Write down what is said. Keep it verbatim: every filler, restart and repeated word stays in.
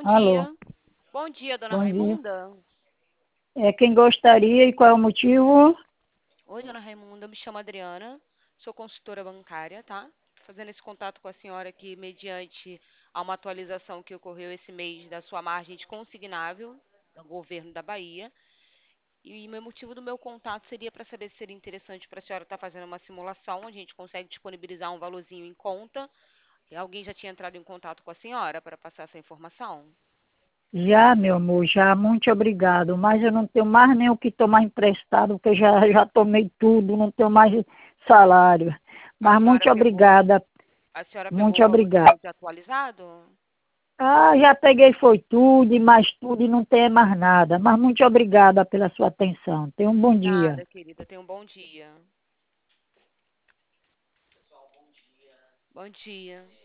Alô, dia. Bom dia, dona bom dia. Raimunda. É quem gostaria e qual é o motivo? Oi, dona Raimunda, me chamo Adriana, sou consultora bancária, tá? Fazendo esse contato com a senhora aqui mediante a uma atualização que ocorreu esse mês da sua margem de consignável do governo da Bahia. E o motivo do meu contato seria para saber se seria interessante para a senhora estar fazendo uma simulação, onde a gente consegue disponibilizar um valorzinho em conta. E alguém já tinha entrado em contato com a senhora para passar essa informação? Já, meu amor, já, muito obrigado. Mas eu não tenho mais nem o que tomar emprestado, porque já, já tomei tudo, não tenho mais salário. A Mas senhora muito pegou, obrigada, a senhora pegou muito o obrigada. valorzinho de atualizado? Ah, já peguei foi tudo e mais tudo e não tem mais nada. Mas muito obrigada pela sua atenção. Tenha um bom De dia. nada, querida. Tenha um bom dia. Bom dia.